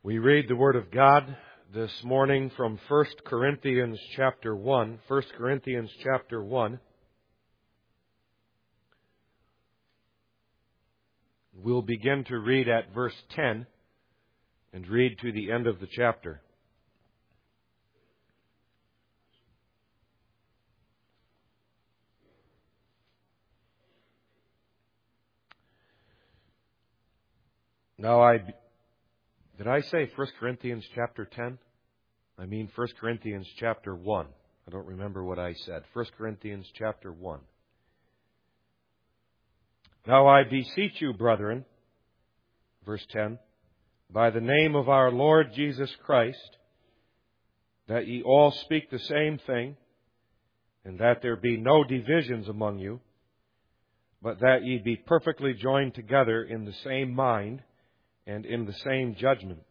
We read the Word of God this morning from 1 Corinthians chapter 1. 1 Corinthians chapter 1. We'll begin to read at verse 10 and read to the end of the chapter. Now did I say 1 Corinthians chapter 10? I mean 1 Corinthians chapter 1. I don't remember what I said. 1 Corinthians chapter 1. Now I beseech you, brethren, verse 10, by the name of our Lord Jesus Christ, that ye all speak the same thing, and that there be no divisions among you, but that ye be perfectly joined together in the same mind, and in the same judgment.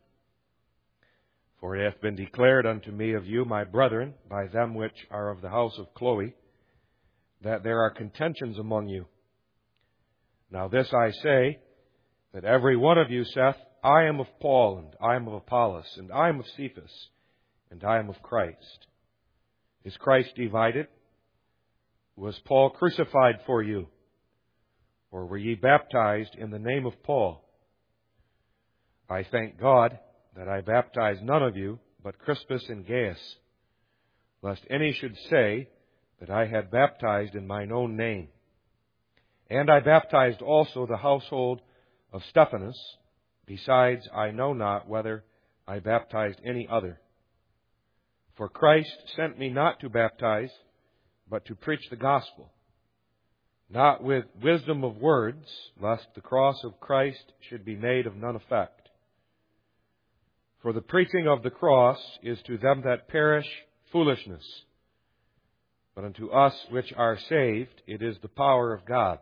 For it hath been declared unto me of you, my brethren, by them which are of the house of Chloe, that there are contentions among you. Now this I say, that every one of you saith, I am of Paul, and I am of Apollos, and I am of Cephas, and I am of Christ. Is Christ divided? Was Paul crucified for you? Or were ye baptized in the name of Paul? I thank God that I baptized none of you, but Crispus and Gaius, lest any should say that I had baptized in mine own name. And I baptized also the household of Stephanas. Besides, I know not whether I baptized any other. For Christ sent me not to baptize, but to preach the gospel, not with wisdom of words, lest the cross of Christ should be made of none effect. For the preaching of the cross is to them that perish foolishness, but unto us which are saved it is the power of God.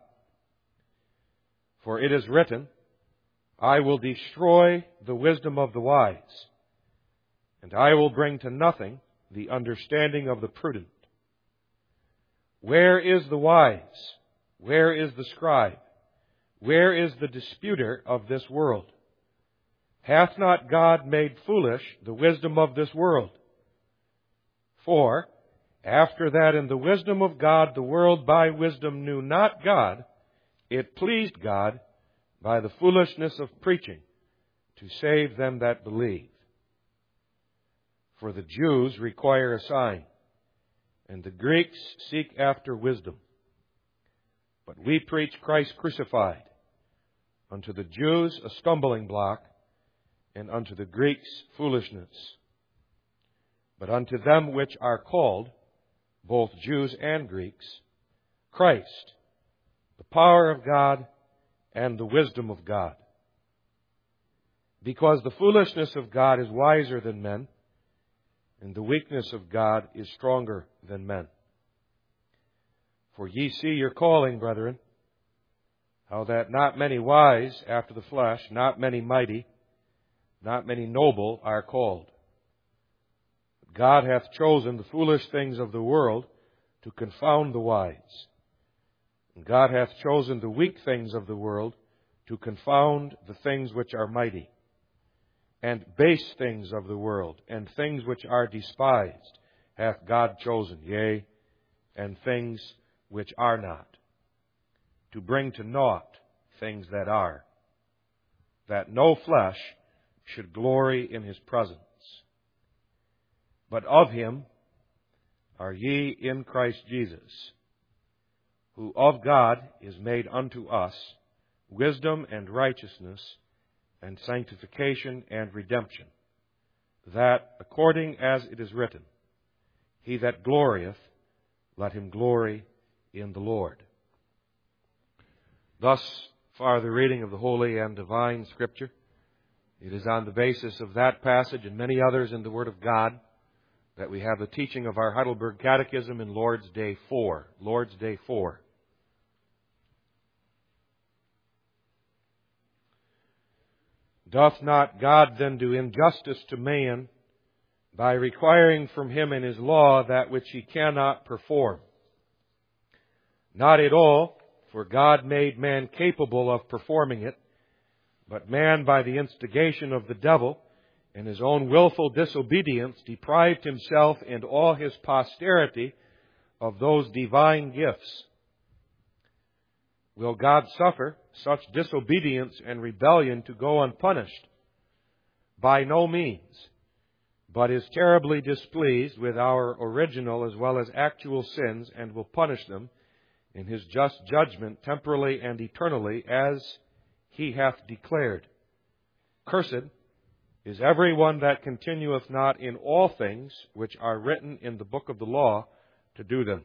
For it is written, I will destroy the wisdom of the wise, and I will bring to nothing the understanding of the prudent. Where is the wise? Where is the scribe? Where is the disputer of this world? Hath not God made foolish the wisdom of this world? For, after that in the wisdom of God the world by wisdom knew not God, it pleased God by the foolishness of preaching to save them that believe. For the Jews require a sign, and the Greeks seek after wisdom. But we preach Christ crucified, unto the Jews a stumbling block, and unto the Greeks foolishness. But unto them which are called, both Jews and Greeks, Christ, the power of God and the wisdom of God. Because the foolishness of God is wiser than men, and the weakness of God is stronger than men. For ye see your calling, brethren, how that not many wise after the flesh, not many mighty, not many noble are called. God hath chosen the foolish things of the world to confound the wise. And God hath chosen the weak things of the world to confound the things which are mighty. And base things of the world, and things which are despised, hath God chosen, yea, and things which are not, to bring to naught things that are, that no flesh should glory in His presence. But of Him are ye in Christ Jesus, who of God is made unto us wisdom and righteousness and sanctification and redemption, that, according as it is written, He that glorieth, let him glory in the Lord. Thus far the reading of the Holy and Divine Scripture. It is on the basis of that passage and many others in the Word of God that we have the teaching of our Heidelberg Catechism in Lord's Day 4. Lord's Day 4. Doth not God then do injustice to man by requiring from him in His law that which he cannot perform? Not at all, for God made man capable of performing it, but man by the instigation of the devil in his own willful disobedience, deprived himself and all his posterity of those divine gifts. Will God suffer such disobedience and rebellion to go unpunished? By no means, but is terribly displeased with our original as well as actual sins, and will punish them in his just judgment temporally and eternally, as he hath declared. Cursed is every one that continueth not in all things which are written in the book of the law to do them.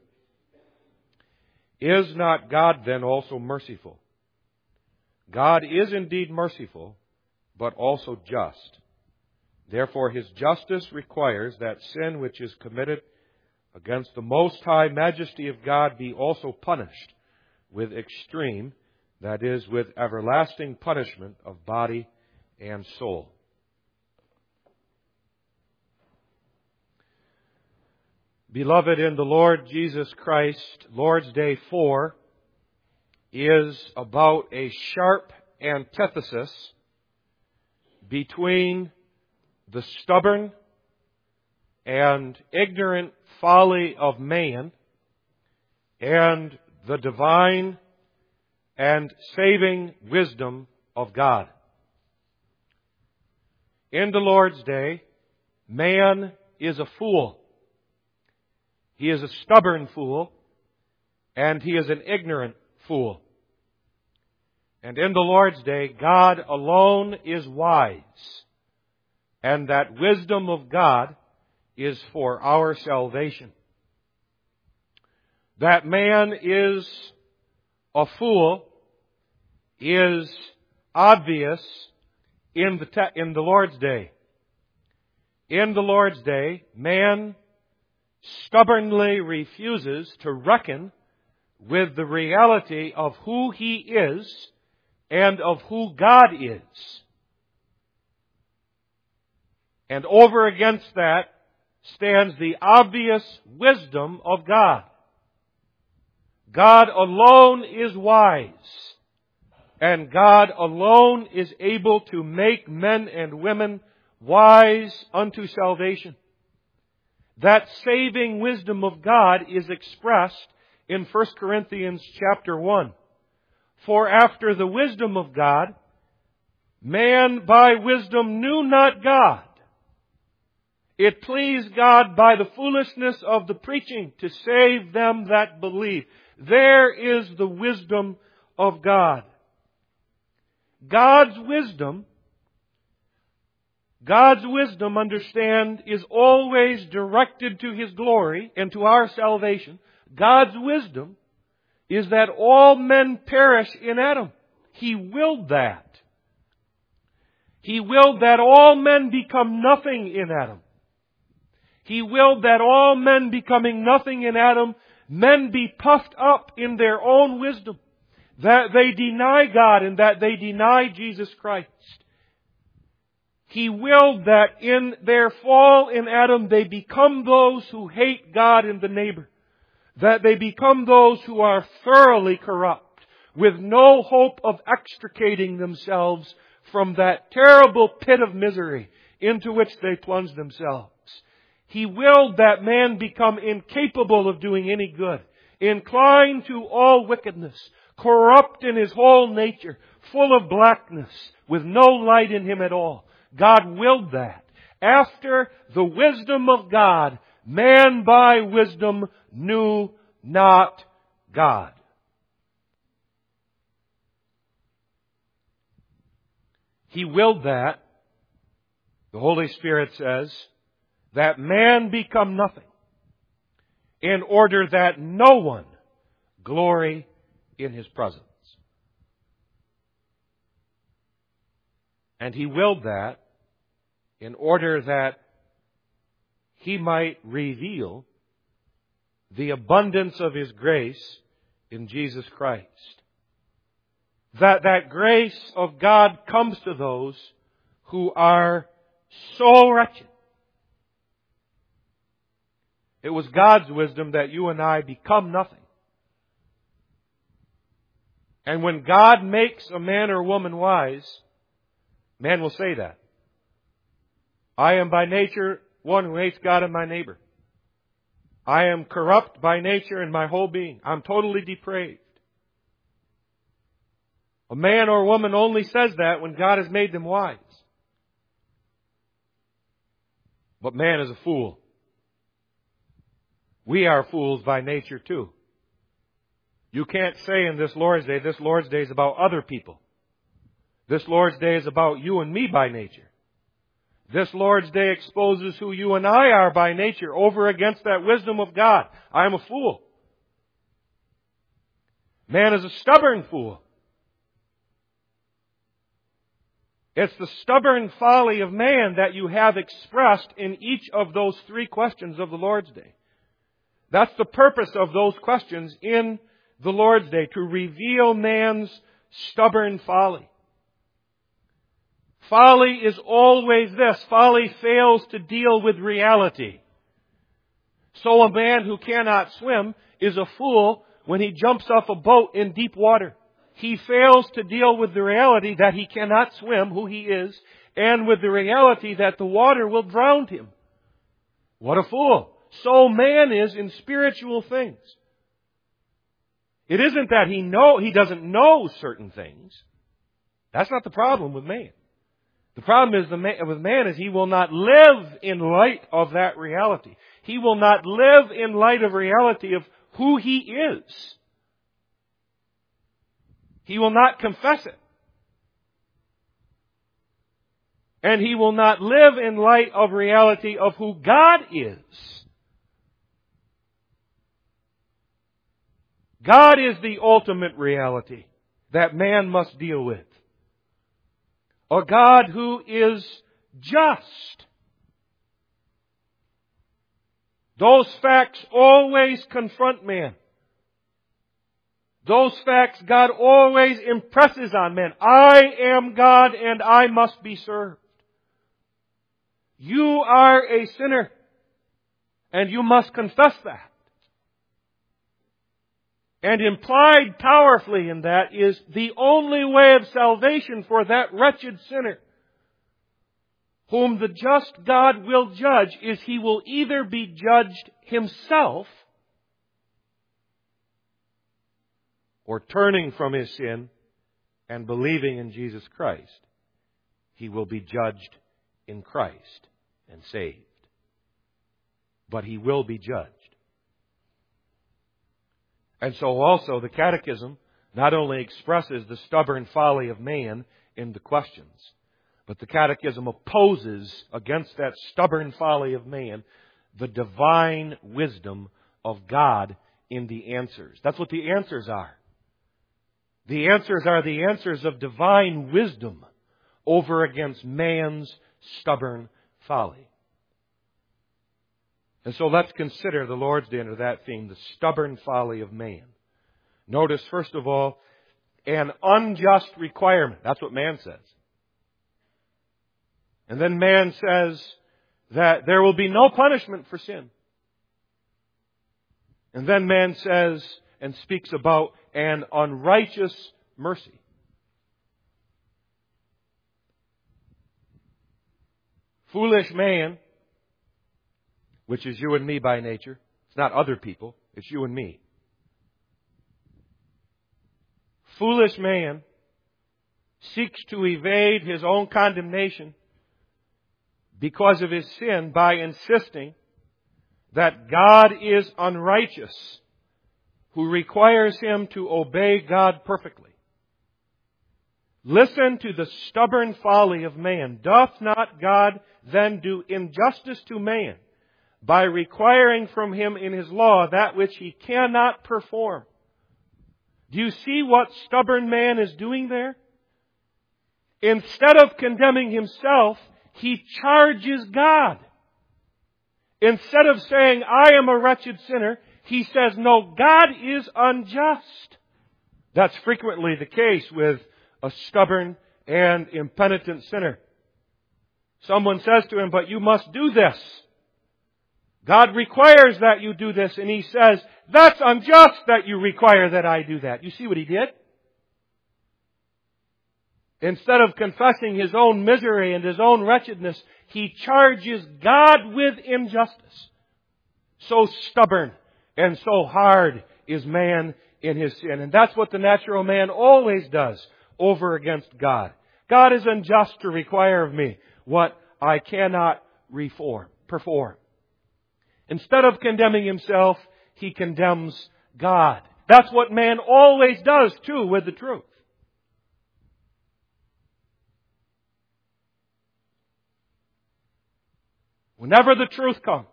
Is not God then also merciful? God is indeed merciful, but also just. Therefore his justice requires that sin which is committed against the most high majesty of God be also punished with extreme, that is, with everlasting punishment of body and soul. Beloved in the Lord Jesus Christ, Lord's Day 4 is about a sharp antithesis between the stubborn and ignorant folly of man and the divine and saving wisdom of God. In the Lord's Day, man is a fool. He is a stubborn fool, and he is an ignorant fool. And in the Lord's Day, God alone is wise, and that wisdom of God is for our salvation. That man is a fool is obvious in the Lord's Day. In the Lord's Day, man stubbornly refuses to reckon with the reality of who he is and of who God is. And over against that stands the obvious wisdom of God. God alone is wise, and God alone is able to make men and women wise unto salvation. That saving wisdom of God is expressed in 1 Corinthians chapter 1. For after the wisdom of God, man by wisdom knew not God. It pleased God by the foolishness of the preaching to save them that believe. There is the wisdom of God. God's wisdom, understand, is always directed to His glory and to our salvation. God's wisdom is that all men perish in Adam. He willed that. He willed that all men become nothing in Adam. He willed that all men becoming nothing in Adam, men be puffed up in their own wisdom, that they deny God and that they deny Jesus Christ. He willed that in their fall in Adam they become those who hate God and the neighbor, that they become those who are thoroughly corrupt, with no hope of extricating themselves from that terrible pit of misery into which they plunge themselves. He willed that man become incapable of doing any good, inclined to all wickedness, corrupt in his whole nature, full of blackness, with no light in him at all. God willed that. After the wisdom of God, man by wisdom knew not God. He willed that, the Holy Spirit says, that man become nothing, in order that no one glory in His presence. And He willed that in order that He might reveal the abundance of His grace in Jesus Christ. That grace of God comes to those who are so wretched. It was God's wisdom that you and I become nothing. And when God makes a man or woman wise, man will say that. I am by nature one who hates God and my neighbor. I am corrupt by nature in my whole being. I'm totally depraved. A man or woman only says that when God has made them wise. But man is a fool. We are fools by nature too. You can't say in this Lord's Day is about other people. This Lord's Day is about you and me by nature. This Lord's Day exposes who you and I are by nature over against that wisdom of God. I am a fool. Man is a stubborn fool. It's the stubborn folly of man that you have expressed in each of those three questions of the Lord's Day. That's the purpose of those questions in the Lord's Day, to reveal man's stubborn folly. Folly is always this. Folly fails to deal with reality. So a man who cannot swim is a fool when he jumps off a boat in deep water. He fails to deal with the reality that he cannot swim, who he is, and with the reality that the water will drown him. What a fool. So man is in spiritual things. It isn't that he doesn't know certain things. That's not the problem with man. The problem with man is he will not live in light of that reality. He will not live in light of reality of who he is. He will not confess it. And he will not live in light of reality of who God is. God is the ultimate reality that man must deal with. A God who is just. Those facts always confront man. Those facts God always impresses on men. I am God and I must be served. You are a sinner and you must confess that. And implied powerfully in that is the only way of salvation for that wretched sinner, whom the just God will judge, is he will either be judged himself, or turning from his sin and believing in Jesus Christ, he will be judged in Christ and saved. But he will be judged. And so also the Catechism not only expresses the stubborn folly of man in the questions, but the Catechism opposes against that stubborn folly of man the divine wisdom of God in the answers. That's what the answers are. The answers are the answers of divine wisdom over against man's stubborn folly. And so let's consider the Lord's Day under that theme, the stubborn folly of man. Notice, first of all, an unjust requirement. That's what man says. And then man says that there will be no punishment for sin. And then man says and speaks about an unrighteous mercy. Foolish man, which is you and me by nature. It's not other people. It's you and me. Foolish man seeks to evade his own condemnation because of his sin by insisting that God is unrighteous, who requires him to obey God perfectly. Listen to the stubborn folly of man. Doth not God then do injustice to man by requiring from him in his law that which he cannot perform? Do you see what stubborn man is doing there? Instead of condemning himself, he charges God. Instead of saying, I am a wretched sinner, he says, no, God is unjust. That's frequently the case with a stubborn and impenitent sinner. Someone says to him, but you must do this. God requires that you do this, and he says, that's unjust that you require that I do that. You see what he did? Instead of confessing his own misery and his own wretchedness, he charges God with injustice. So stubborn and so hard is man in his sin. And that's what the natural man always does over against God. God is unjust to require of me what I cannot perform. Instead of condemning himself, he condemns God. That's what man always does too with the truth. Whenever the truth comes,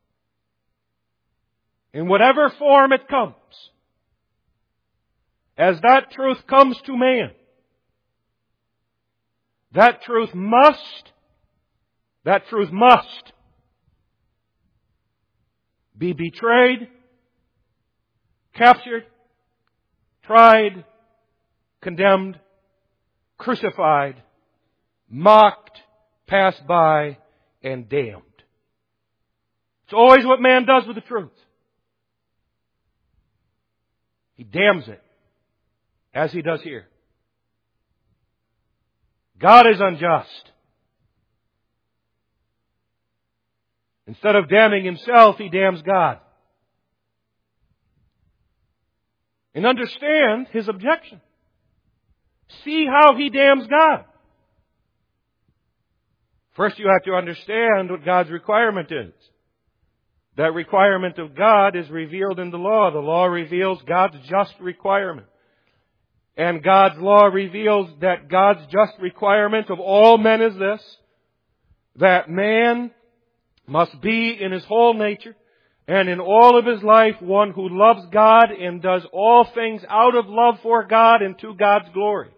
in whatever form it comes, as that truth comes to man, that truth must be betrayed, captured, tried, condemned, crucified, mocked, passed by, and damned. It's always what man does with the truth. He damns it, as he does here. God is unjust. Instead of damning himself, he damns God. And understand his objection. See how he damns God. First, you have to understand what God's requirement is. That requirement of God is revealed in the law. The law reveals God's just requirement. And God's law reveals that God's just requirement of all men is this: that man must be in his whole nature and in all of his life one who loves God and does all things out of love for God and to God's glory.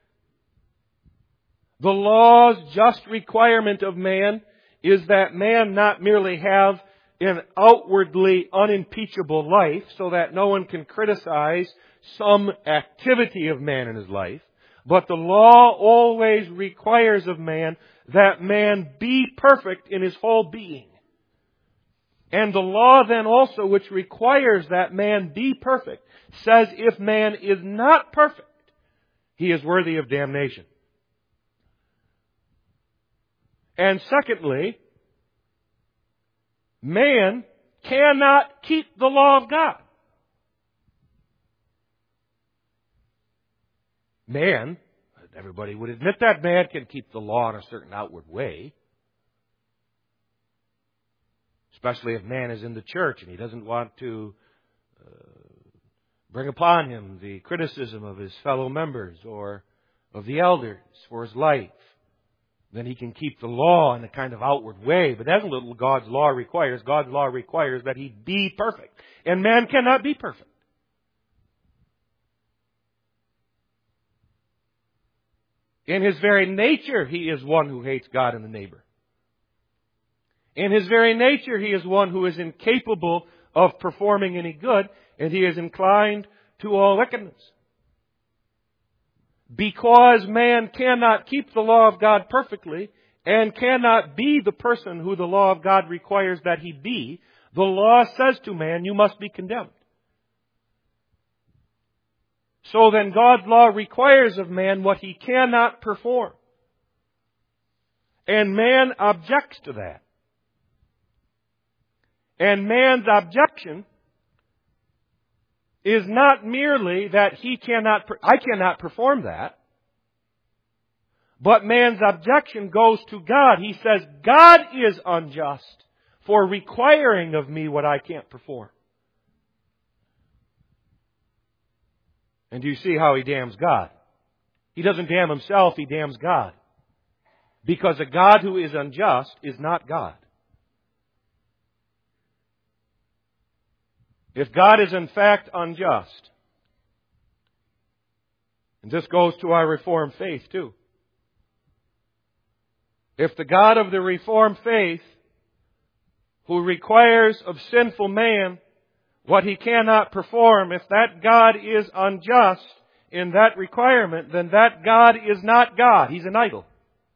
The law's just requirement of man is that man not merely have an outwardly unimpeachable life so that no one can criticize some activity of man in his life, but the law always requires of man that man be perfect in his whole being. And the law then also, which requires that man be perfect, says if man is not perfect, he is worthy of damnation. And secondly, man cannot keep the law of God. Man, everybody would admit that man can keep the law in a certain outward way. Especially if man is in the church and he doesn't want to bring upon him the criticism of his fellow members or of the elders for his life. Then he can keep the law in a kind of outward way. But that's what God's law requires. God's law requires that he be perfect. And man cannot be perfect. In his very nature, he is one who hates God and the neighbor. In his very nature, he is one who is incapable of performing any good, and he is inclined to all wickedness. Because man cannot keep the law of God perfectly, and cannot be the person who the law of God requires that he be, the law says to man, you must be condemned. So then God's law requires of man what he cannot perform. And man objects to that. And man's objection is not merely that I cannot perform that. But man's objection goes to God. He says, God is unjust for requiring of me what I can't perform. And do you see how he damns God? He doesn't damn himself, he damns God. Because a God who is unjust is not God. If God is in fact unjust, and this goes to our Reformed faith too. If the God of the Reformed faith, who requires of sinful man what he cannot perform, if that God is unjust in that requirement, then that God is not God. He's an idol.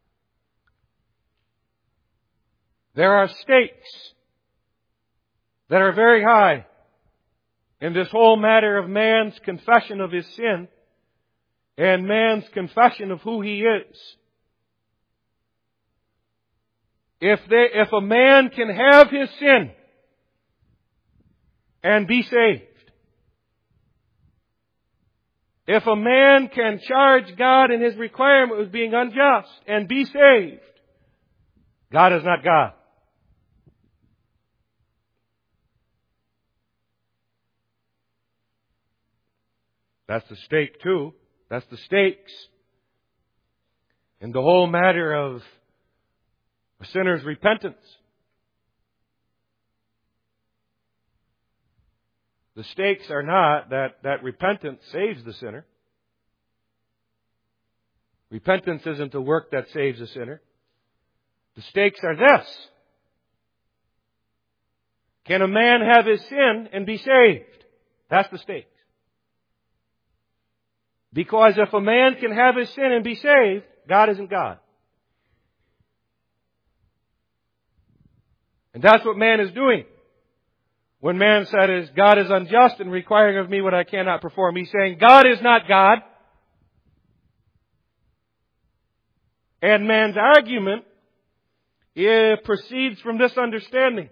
There are stakes that are very high in this whole matter of man's confession of his sin and man's confession of who he is. If a man can have his sin and be saved, if a man can charge God in his requirement with being unjust and be saved, God is not God. That's the stake too. That's the stakes in the whole matter of a sinner's repentance. The stakes are not that repentance saves the sinner. Repentance isn't the work that saves a sinner. The stakes are this. Can a man have his sin and be saved? That's the stakes. Because if a man can have his sin and be saved, God isn't God. And that's what man is doing. When man said, God is unjust and requiring of me what I cannot perform, he's saying, God is not God. And man's argument proceeds from this understanding.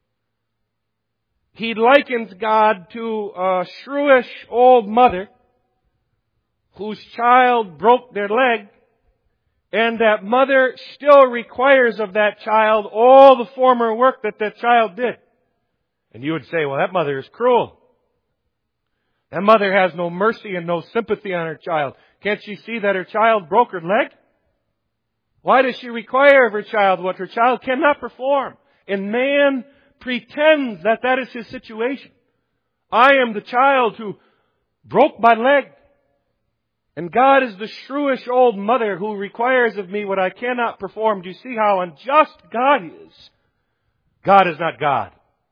He likens God to a shrewish old mother whose child broke their leg, and that mother still requires of that child all the former work that child did. And you would say, well, that mother is cruel. That mother has no mercy and no sympathy on her child. Can't she see that her child broke her leg? Why does she require of her child what her child cannot perform? And man pretends that is his situation. I am the child who broke my leg. And God is the shrewish old mother who requires of me what I cannot perform. Do you see how unjust God is? God is not God.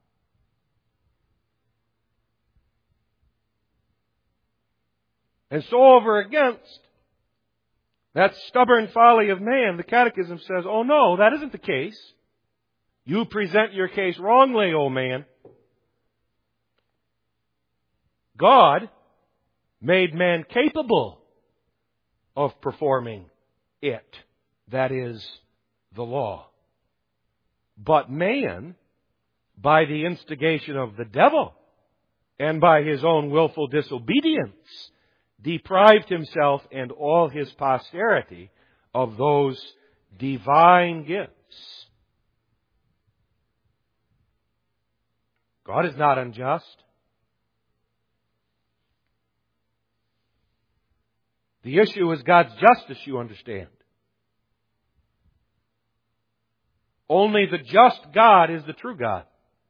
And so over against that stubborn folly of man, the Catechism says, oh no, that isn't the case. You present your case wrongly, O man. God made man capable of performing it. That is the law. But man, by the instigation of the devil and by his own willful disobedience, deprived himself and all his posterity of those divine gifts. God is not unjust. The issue is God's justice, you understand. Only the just God is the true God.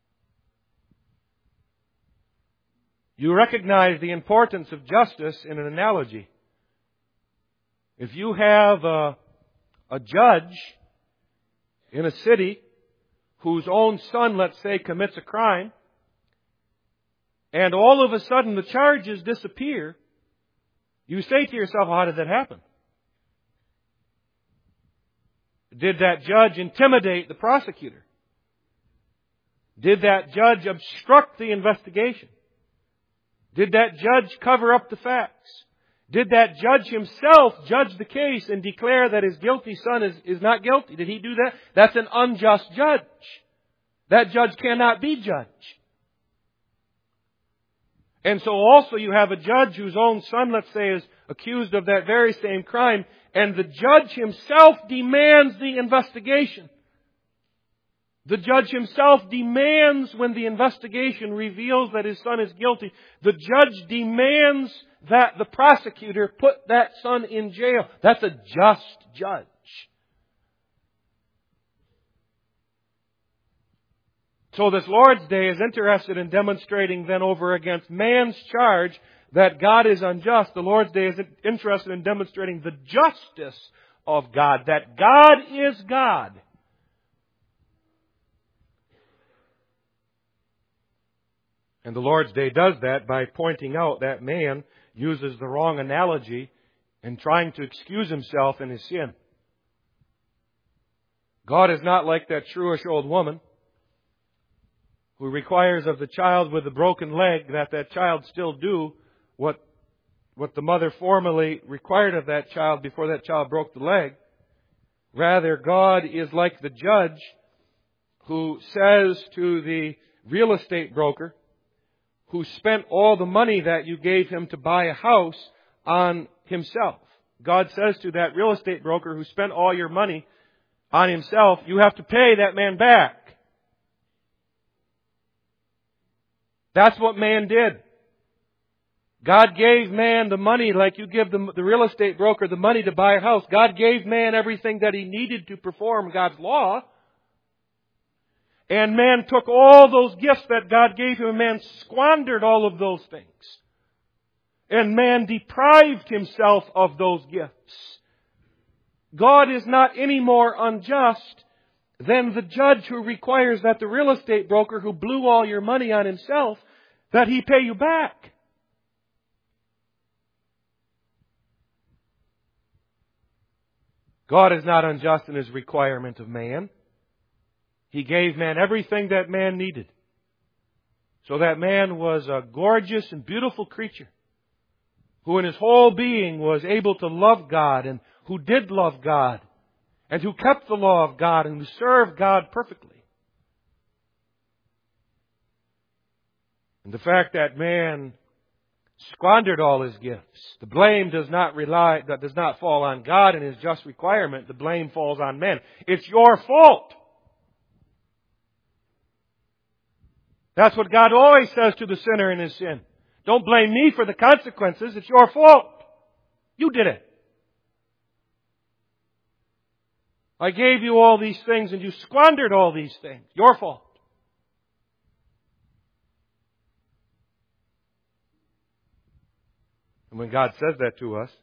You recognize the importance of justice in an analogy. If you have a judge in a city whose own son, let's say, commits a crime, and all of a sudden the charges disappear, you say to yourself, how did that happen? Did that judge intimidate the prosecutor? Did that judge obstruct the investigation? Did that judge cover up the facts? Did that judge himself judge the case and declare that his guilty son is not guilty? Did he do that? That's an unjust judge. That judge cannot be judge. And so also you have a judge whose own son, let's say, is accused of that very same crime, and the judge himself demands the investigation. The judge himself demands, when the investigation reveals that his son is guilty, the judge demands that the prosecutor put that son in jail. That's a just judge. So this Lord's Day is interested in demonstrating then over against man's charge that God is unjust. The Lord's Day is interested in demonstrating the justice of God, that God is God. And the Lord's Day does that by pointing out that man uses the wrong analogy in trying to excuse himself in his sin. God is not like that shrewish old woman who requires of the child with a broken leg that child still do what what the mother formerly required of that child before that child broke the leg. Rather, God is like the judge who says to the real estate broker who spent all the money that you gave him to buy a house on himself. God says to that real estate broker who spent all your money on himself, you have to pay that man back. That's what man did. God gave man the money like you give the real estate broker the money to buy a house. God gave man everything that he needed to perform God's law. And man took all those gifts that God gave him and man squandered all of those things. And man deprived himself of those gifts. God is not any more unjust than the judge who requires that the real estate broker who blew all your money on himself, that he pay you back. God is not unjust in His requirement of man. He gave man everything that man needed, so that man was a gorgeous and beautiful creature who in his whole being was able to love God, and who did love God, and who kept the law of God, and who served God perfectly. And the fact that man squandered all his gifts, the blame does not fall on God and His just requirement. The blame falls on men. It's your fault. That's what God always says to the sinner in his sin. Don't blame me for the consequences. It's your fault. You did it. I gave you all these things and you squandered all these things. Your fault. And when God says that to us,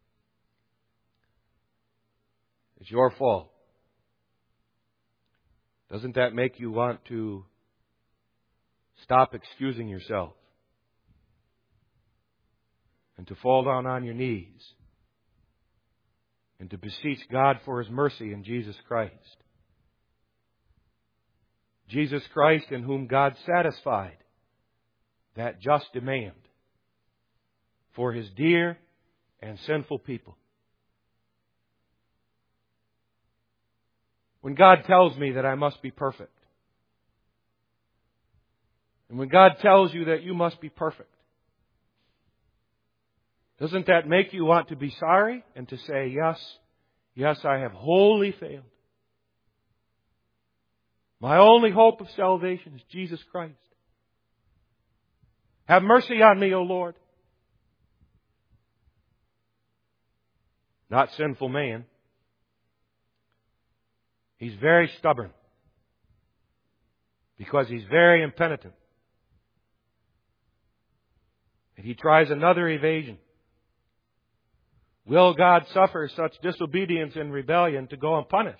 it's your fault. Doesn't that make you want to stop excusing yourself and to fall down on your knees and to beseech God for His mercy in Jesus Christ? Jesus Christ, in whom God satisfied that just demand for His dear and sinful people. When God tells me that I must be perfect, and when God tells you that you must be perfect, doesn't that make you want to be sorry and to say, yes, I have wholly failed. My only hope of salvation is Jesus Christ. Have mercy on me, O Lord. Not sinful man. He's very stubborn because he's very impenitent. And he tries another evasion. Will God suffer such disobedience and rebellion to go unpunished?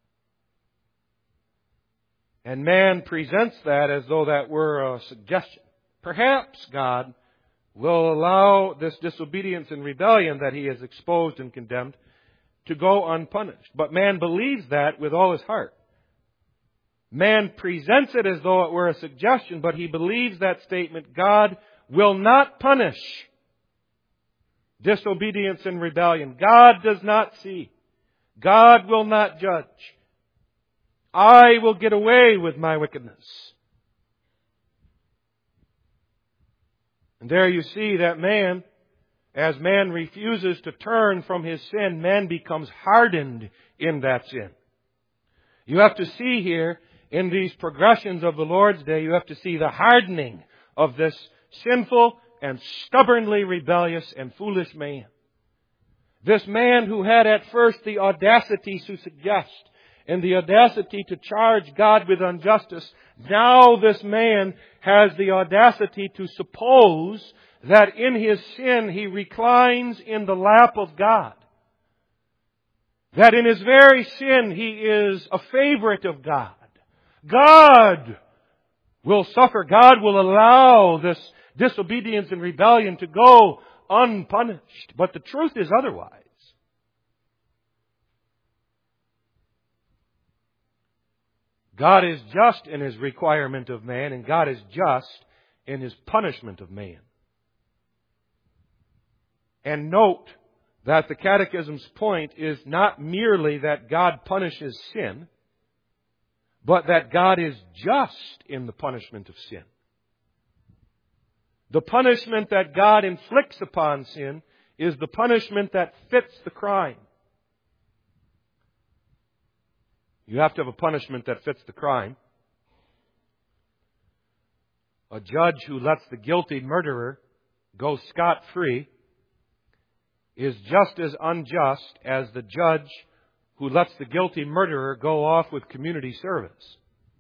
And man presents that as though that were a suggestion. Perhaps God will allow this disobedience and rebellion that He has exposed and condemned to go unpunished. But man believes that with all his heart. Man presents it as though it were a suggestion, but he believes that statement, God will not punish disobedience and rebellion. God does not see. God will not judge. I will get away with my wickedness. And there you see that man, as man refuses to turn from his sin, man becomes hardened in that sin. You have to see here, in these progressions of the Lord's Day, you have to see the hardening of this sinful and stubbornly rebellious and foolish man. This man who had at first the audacity to suggest and the audacity to charge God with injustice, now this man has the audacity to suppose that in his sin he reclines in the lap of God. That in his very sin he is a favorite of God. God will suffer. God will allow this disobedience and rebellion to go unpunished. But the truth is otherwise. God is just in His requirement of man, and God is just in His punishment of man. And note that the Catechism's point is not merely that God punishes sin, but that God is just in the punishment of sin. The punishment that God inflicts upon sin is the punishment that fits the crime. You have to have a punishment that fits the crime. A judge who lets the guilty murderer go scot-free is just as unjust as the judge who lets the guilty murderer go off with community service.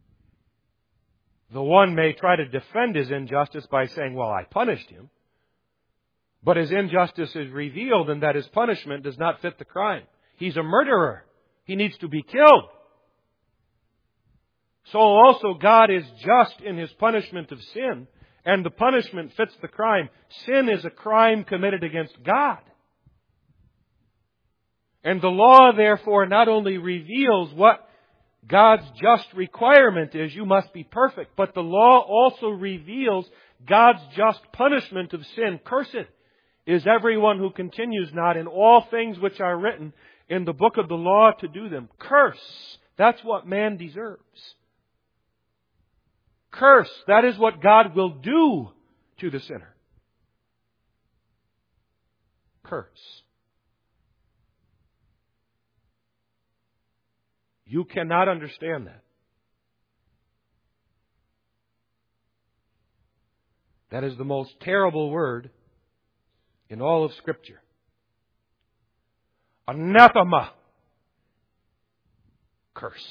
The one may try to defend his injustice by saying, well, I punished him. But his injustice is revealed in that his punishment does not fit the crime. He's a murderer. He needs to be killed. So also God is just in His punishment of sin, and the punishment fits the crime. Sin is a crime committed against God. And the law, therefore, not only reveals what God's just requirement is, you must be perfect, but the law also reveals God's just punishment of sin. Cursed is everyone who continues not in all things which are written in the book of the law to do them. Curse, that's what man deserves. Curse, that is what God will do to the sinner. Curse. You cannot understand that. That is the most terrible word in all of Scripture. Anathema. Curse.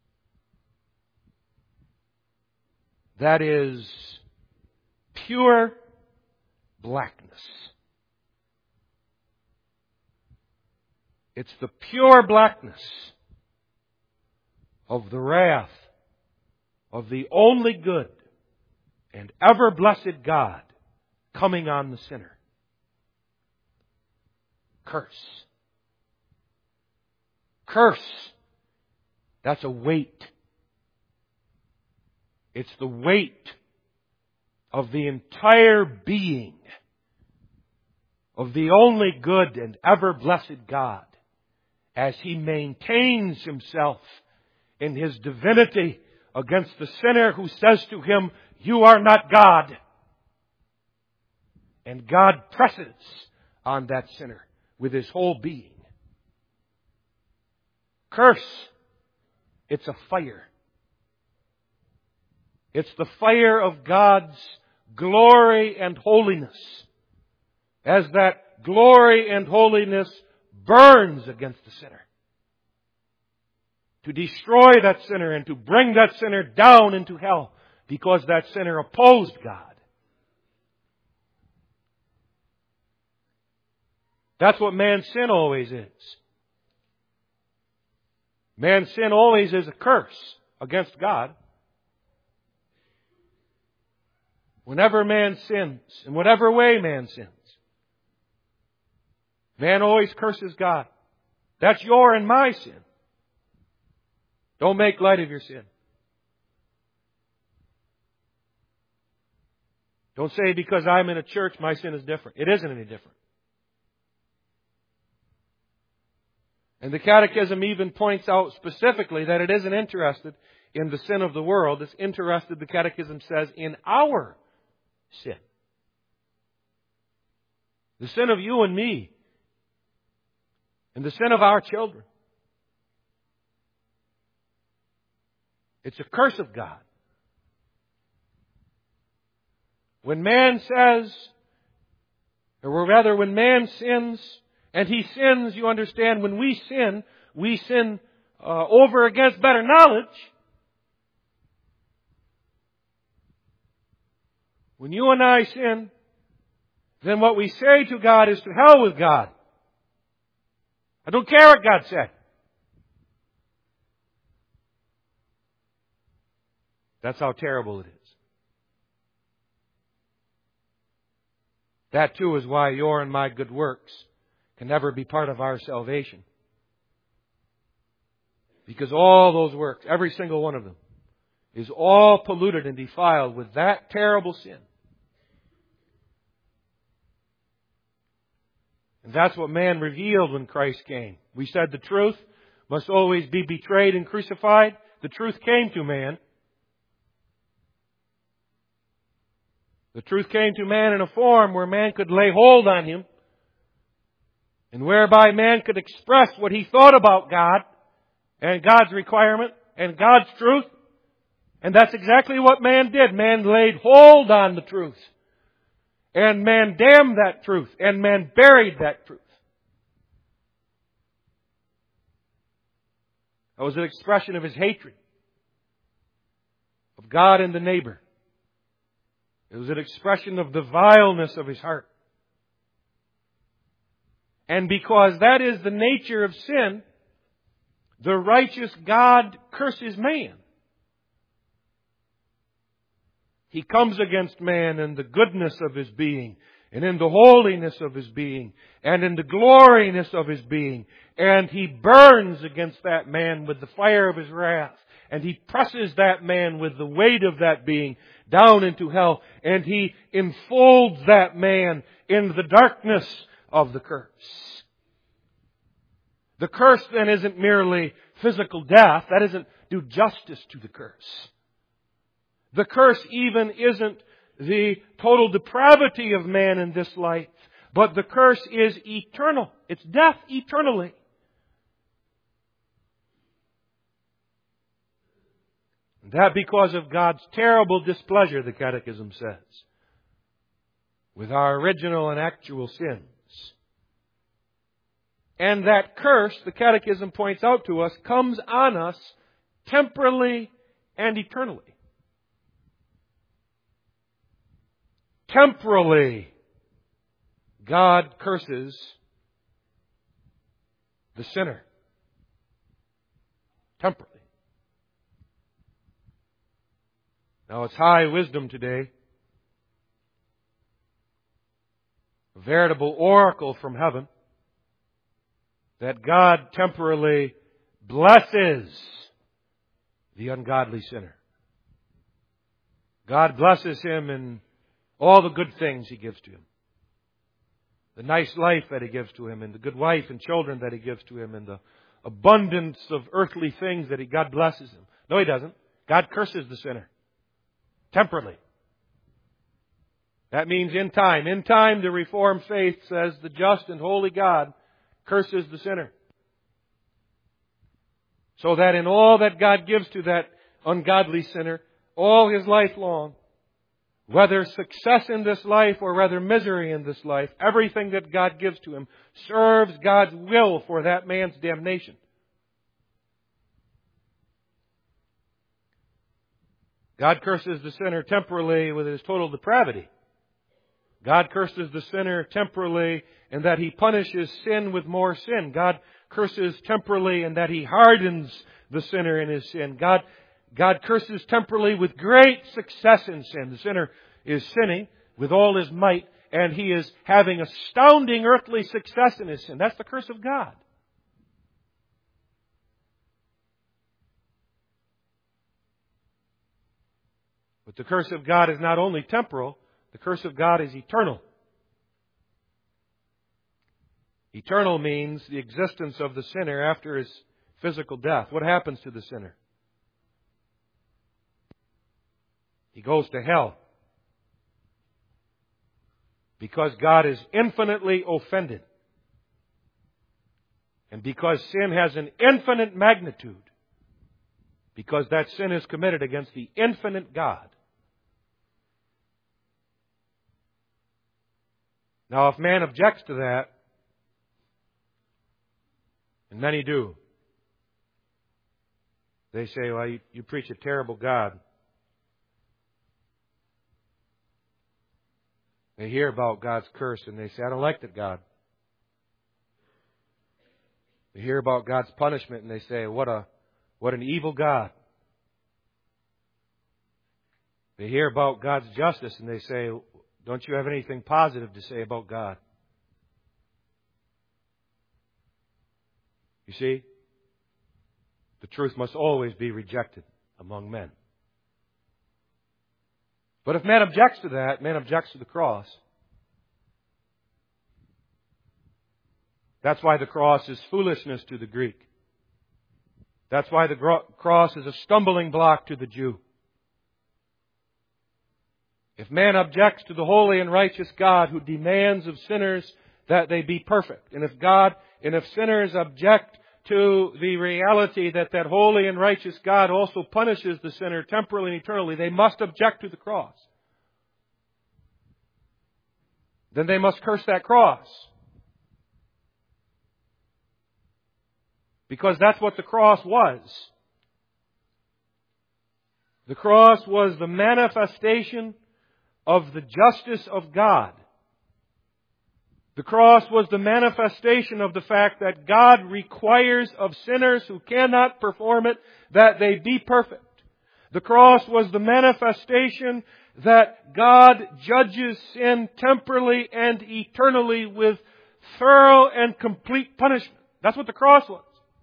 That is pure blackness. It's the pure blackness of the wrath of the only good and ever blessed God coming on the sinner. Curse. Curse. That's a weight. It's the weight of the entire being of the only good and ever blessed God as He maintains Himself in His divinity against the sinner who says to Him, "You are not God." And God presses on that sinner with His whole being. Curse. It's a fire. It's the fire of God's glory and holiness. As that glory and holiness burns against the sinner. To destroy that sinner and to bring that sinner down into hell because that sinner opposed God. That's what man's sin always is. Man's sin always is a curse against God. Whenever man sins, in whatever way man sins, man always curses God. That's your and my sin. Don't make light of your sin. Don't say because I'm in a church my sin is different. It isn't any different. And the Catechism even points out specifically that it isn't interested in the sin of the world. It's interested, the Catechism says, in our sin. The sin of you and me. And the sin of our children. It's a curse of God. When man says, or rather when man sins, and he sins, you understand, when we sin over against better knowledge. When you and I sin, then what we say to God is to hell with God. I don't care what God said. That's how terrible it is. That too is why your and my good works can never be part of our salvation. Because all those works, every single one of them, is all polluted and defiled with that terrible sin. And that's what man revealed when Christ came. We said the truth must always be betrayed and crucified. The truth came to man. The truth came to man in a form where man could lay hold on Him, and whereby man could express what he thought about God and God's requirement and God's truth. And that's exactly what man did. Man laid hold on the truth. And man damned that truth. And man buried that truth. That was an expression of his hatred of God and the neighbor. It was an expression of the vileness of his heart. And because that is the nature of sin, the righteous God curses man. He comes against man in the goodness of his being, and in the holiness of his being, and in the gloriness of his being. And He burns against that man with the fire of His wrath. And He presses that man with the weight of that being down into hell. And He enfolds that man in the darkness of the curse. The curse then isn't merely physical death. That doesn't do justice to the curse. The curse even isn't the total depravity of man in this life, but the curse is eternal. It's death eternally. And that because of God's terrible displeasure, the Catechism says, with our original and actual sins. And that curse, the Catechism points out to us, comes on us temporally and eternally. Temporally, God curses the sinner. Temporally. Now, it's high wisdom today, a veritable oracle from heaven, that God temporarily blesses the ungodly sinner. God blesses him in all the good things He gives to him. The nice life that He gives to him, and the good wife and children that He gives to him, and the abundance of earthly things that God blesses him. No, He doesn't. God curses the sinner. Temporarily. That means in time. In time, the Reformed faith says the just and holy God curses the sinner. So that in all that God gives to that ungodly sinner, all his life long, whether success in this life or rather misery in this life, everything that God gives to him serves God's will for that man's damnation. God curses the sinner temporarily with His total depravity. God curses the sinner temporarily in that He punishes sin with more sin. God curses temporarily in that He hardens the sinner in his sin. God curses temporarily with great success in sin. The sinner is sinning with all his might, and he is having astounding earthly success in his sin. That's the curse of God. But the curse of God is not only temporal, the curse of God is eternal. Eternal means the existence of the sinner after his physical death. What happens to the sinner? He goes to hell. Because God is infinitely offended. And because sin has an infinite magnitude. Because that sin is committed against the infinite God. Now, if man objects to that, and many do, they say, well, you preach a terrible God. They hear about God's curse and they say, I don't like that God. They hear about God's punishment and they say, what an evil God. They hear about God's justice and they say, don't you have anything positive to say about God? You see, the truth must always be rejected among men. But if man objects to that, man objects to the cross. That's why the cross is foolishness to the Greek. That's why the cross is a stumbling block to the Jew. If man objects to the holy and righteous God who demands of sinners that they be perfect, and if sinners object to the reality that that holy and righteous God also punishes the sinner temporally and eternally, they must object to the cross. Then they must curse that cross. Because that's what the cross was. The cross was the manifestation of the justice of God. The cross was the manifestation of the fact that God requires of sinners who cannot perform it that they be perfect. The cross was the manifestation that God judges sin temporally and eternally with thorough and complete punishment. That's what the cross was.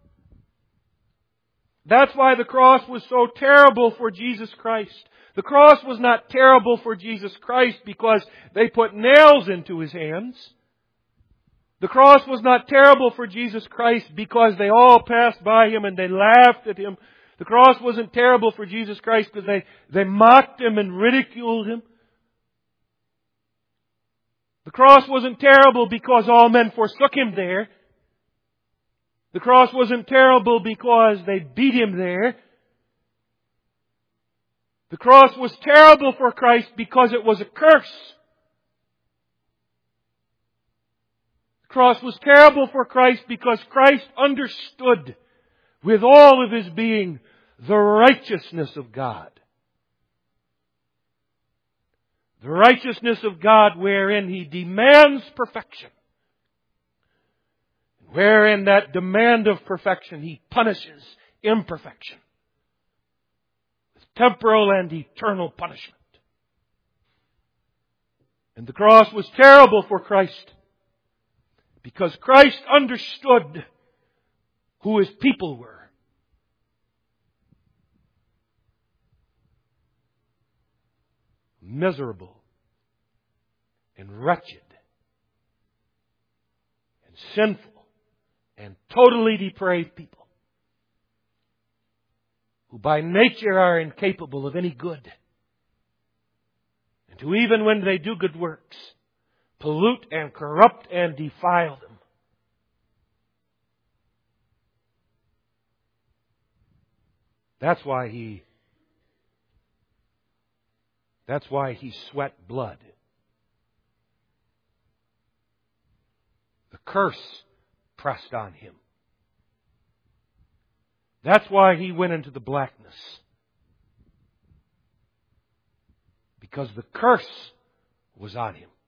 That's why the cross was so terrible for Jesus Christ. The cross was not terrible for Jesus Christ because they put nails into His hands. The cross was not terrible for Jesus Christ because they all passed by Him and they laughed at Him. The cross wasn't terrible for Jesus Christ because they mocked Him and ridiculed Him. The cross wasn't terrible because all men forsook Him there. The cross wasn't terrible because they beat Him there. The cross was terrible for Christ because it was a curse. The cross was terrible for Christ because Christ understood with all of His being the righteousness of God. The righteousness of God wherein He demands perfection. Wherein that demand of perfection He punishes imperfection with temporal and eternal punishment. And the cross was terrible for Christ because Christ understood who His people were. Miserable and wretched and sinful and totally depraved people who by nature are incapable of any good, and who even when they do good works pollute and corrupt and defile them. That's why He sweat blood. The curse pressed on Him. That's why He went into the blackness. Because the curse was on Him.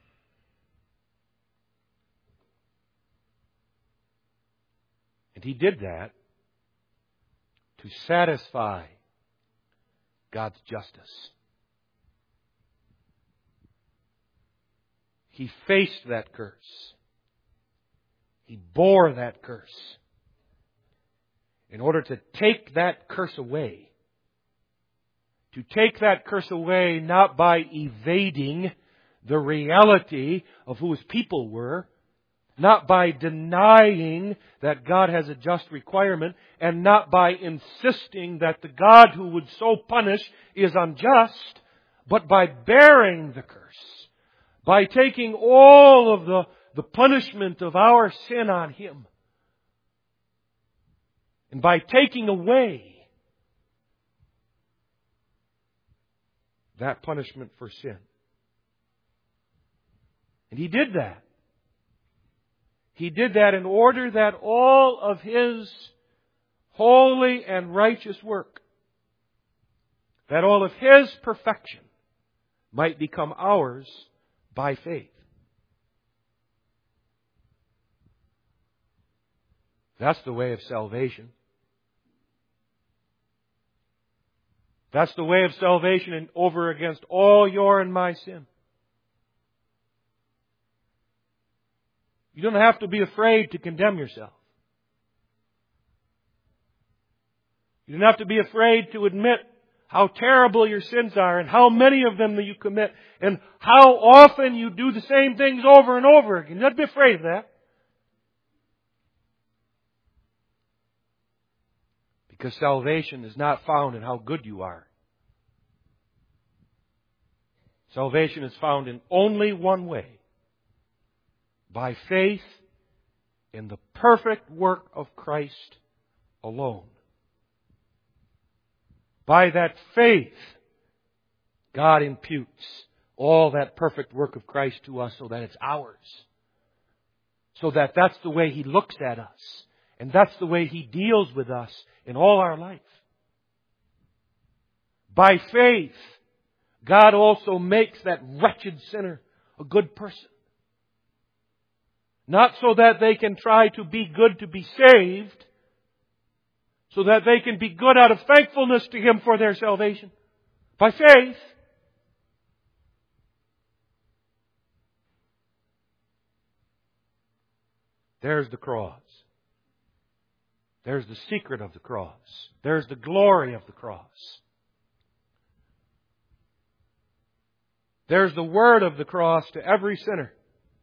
And He did that to satisfy God's justice. He faced that curse. He bore that curse in order to take that curse away. To take that curse away not by evading the reality of who His people were, not by denying that God has a just requirement, and not by insisting that the God who would so punish is unjust, but by bearing the curse. By taking all of the punishment of our sin on Him. And by taking away that punishment for sin. And He did that. He did that in order that all of His holy and righteous work, that all of His perfection might become ours by faith. That's the way of salvation. That's the way of salvation and over against all your and my sin. You don't have to be afraid to condemn yourself. You don't have to be afraid to admit how terrible your sins are and how many of them that you commit and how often you do the same things over and over again. You don't have to be afraid of that. Because salvation is not found in how good you are. Salvation is found in only one way. By faith in the perfect work of Christ alone. By that faith, God imputes all that perfect work of Christ to us so that it's ours. So that that's the way He looks at us. And that's the way He deals with us in all our life. By faith, God also makes that wretched sinner a good person. Not so that they can try to be good to be saved, so that they can be good out of thankfulness to Him for their salvation. By faith. There's the cross. There's the secret of the cross. There's the glory of the cross. There's the word of the cross to every sinner.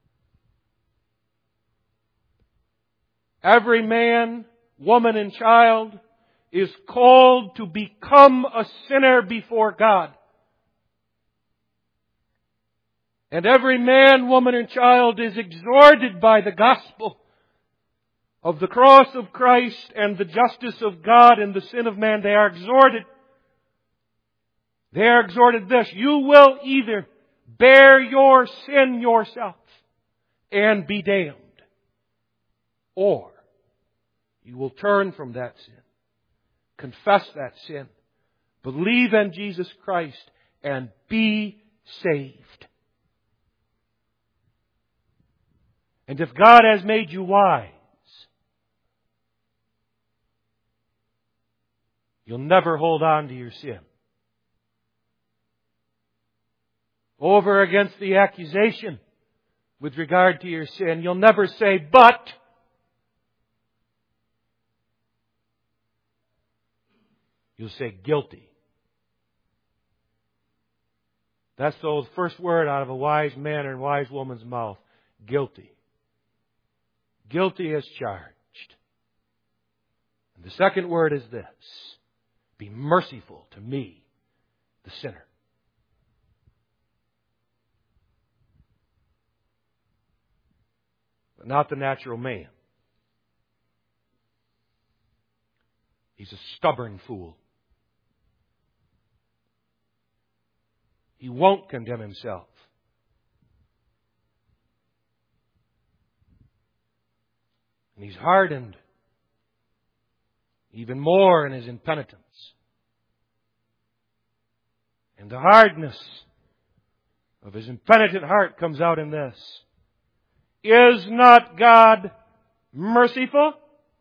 Every man, woman, and child is called to become a sinner before God. And every man, woman, and child is exhorted by the gospel of the cross of Christ and the justice of God and the sin of man. They are exhorted. They are exhorted this: you will either bear your sin yourself and be damned, or you will turn from that sin, confess that sin, believe in Jesus Christ, and be saved. And if God has made you wise, you'll never hold on to your sin. Over against the accusation with regard to your sin, you'll never say, but. You'll say, guilty. That's the first word out of a wise man or wise woman's mouth. Guilty. Guilty as charged. And the second word is this: be merciful to me, the sinner. But not the natural man. He's a stubborn fool. He won't condemn himself. And he's hardened even more in his impenitence. And the hardness of his impenitent heart comes out in this: is not God merciful?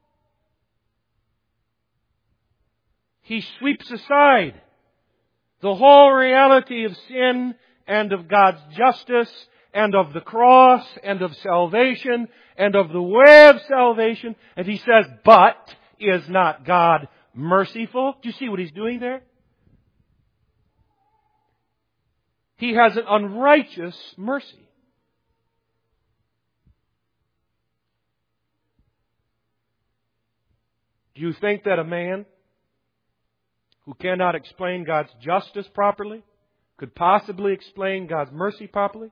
He sweeps aside the whole reality of sin and of God's justice and of the cross and of salvation and of the way of salvation. And He says, but is not God merciful? Do you see what He's doing there? He has an unrighteous mercy. Do you think that a man who cannot explain God's justice properly could possibly explain God's mercy properly?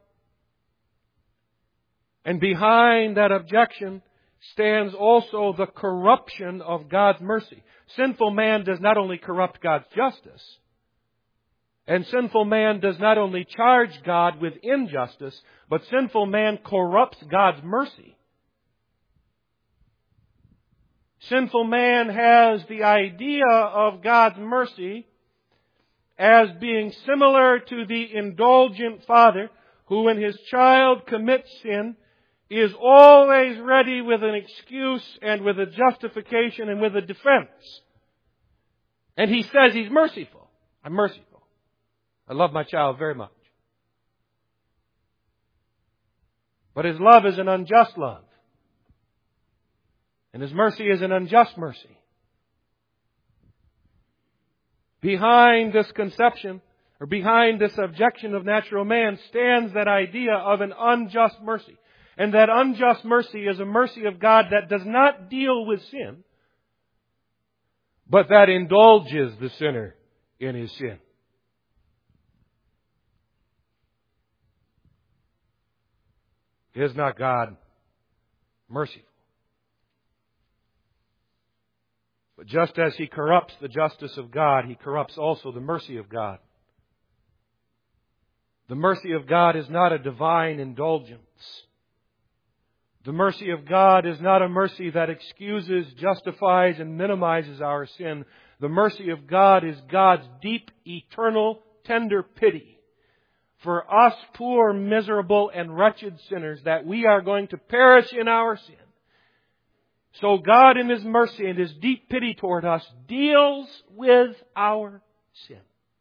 And behind that objection stands also the corruption of God's mercy. Sinful man does not only corrupt God's justice, and sinful man does not only charge God with injustice, but sinful man corrupts God's mercy. Sinful man has the idea of God's mercy as being similar to the indulgent father who, when his child commits sin, is always ready with an excuse and with a justification and with a defense. And he says he's merciful. I'm merciful. I love my child very much. But his love is an unjust love. And His mercy is an unjust mercy. Behind this conception, or behind this objection of natural man, stands that idea of an unjust mercy. And that unjust mercy is a mercy of God that does not deal with sin, but that indulges the sinner in his sin. Is not God merciful? But just as He corrupts the justice of God, He corrupts also the mercy of God. The mercy of God is not a divine indulgence. The mercy of God is not a mercy that excuses, justifies, and minimizes our sin. The mercy of God is God's deep, eternal, tender pity for us poor, miserable, and wretched sinners, that we are going to perish in our sin. So God, in His mercy and His deep pity toward us, deals with our sin.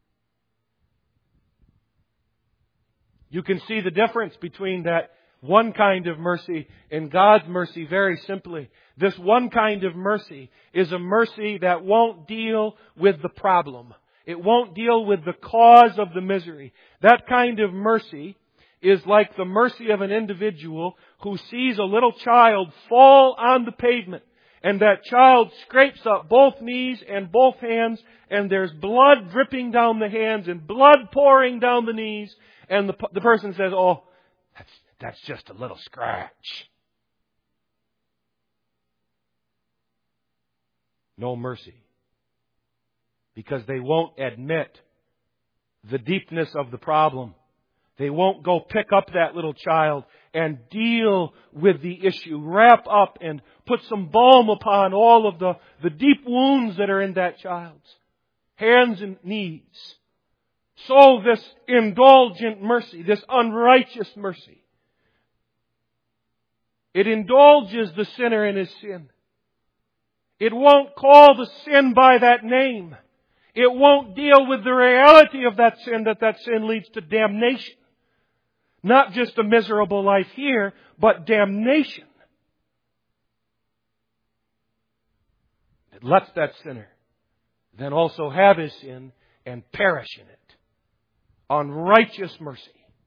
You can see the difference between that one kind of mercy and God's mercy very simply. This one kind of mercy is a mercy that won't deal with the problem. It won't deal with the cause of the misery. That kind of mercy is like the mercy of an individual who sees a little child fall on the pavement, and that child scrapes up both knees and both hands, and there's blood dripping down the hands and blood pouring down the knees, and the person says, "Oh, that's just a little scratch." No mercy. Because they won't admit the deepness of the problem. They won't go pick up that little child and deal with the issue. Wrap up and put some balm upon all of the deep wounds that are in that child's hands and knees. So this indulgent mercy, this unrighteous mercy, it indulges the sinner in his sin. It won't call the sin by that name. It won't deal with the reality of that sin leads to damnation. Not just a miserable life here, but damnation. It lets that sinner then also have his sin and perish in it. Unrighteous mercy.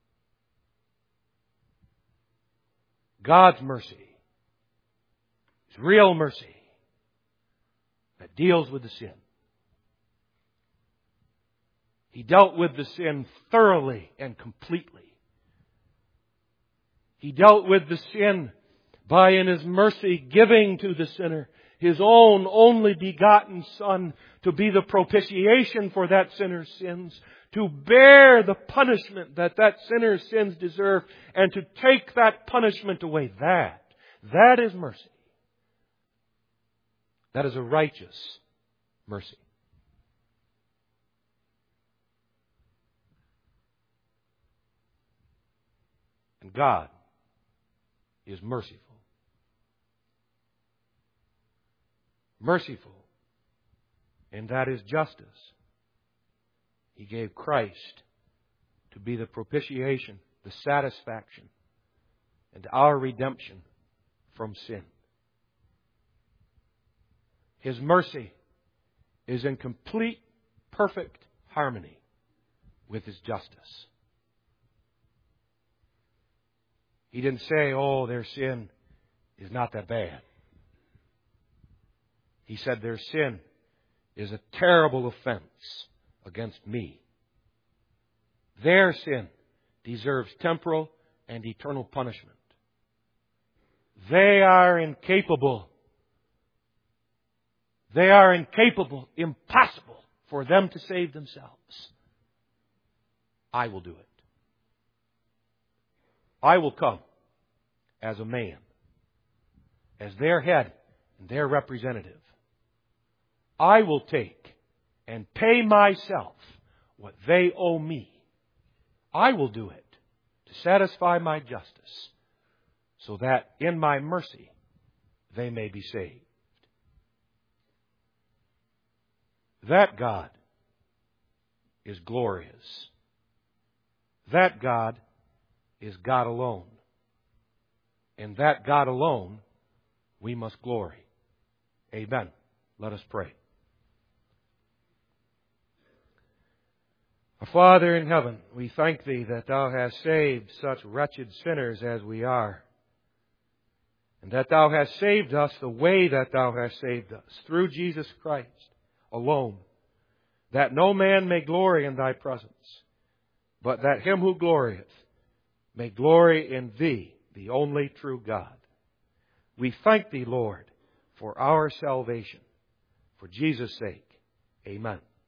God's mercy is real mercy that deals with the sin. He dealt with the sin thoroughly and completely. He dealt with the sin by, in His mercy, giving to the sinner His own only begotten Son to be the propitiation for that sinner's sins, to bear the punishment that sinner's sins deserve, and to take that punishment away. That is mercy. That is a righteous mercy. And God is merciful. Merciful. And that is justice. He gave Christ to be the propitiation, the satisfaction, and our redemption from sin. His mercy is in complete, perfect harmony with His justice. He didn't say, "Oh, their sin is not that bad." He said their sin is a terrible offense against me. Their sin deserves temporal and eternal punishment. They are incapable, impossible for them to save themselves. I will do it. I will come as a man, as their head and their representative. I will take and pay myself what they owe me. I will do it to satisfy my justice, so that in my mercy they may be saved. That God is glorious. That God is God alone. And that God alone we must glory. Amen. Let us pray. Our Father in heaven, we thank Thee that Thou hast saved such wretched sinners as we are, and that Thou hast saved us the way that Thou hast saved us, through Jesus Christ. alone, that no man may glory in Thy presence, but that him who glorieth may glory in Thee, the only true God. We thank Thee, Lord, for our salvation. For Jesus' sake, amen.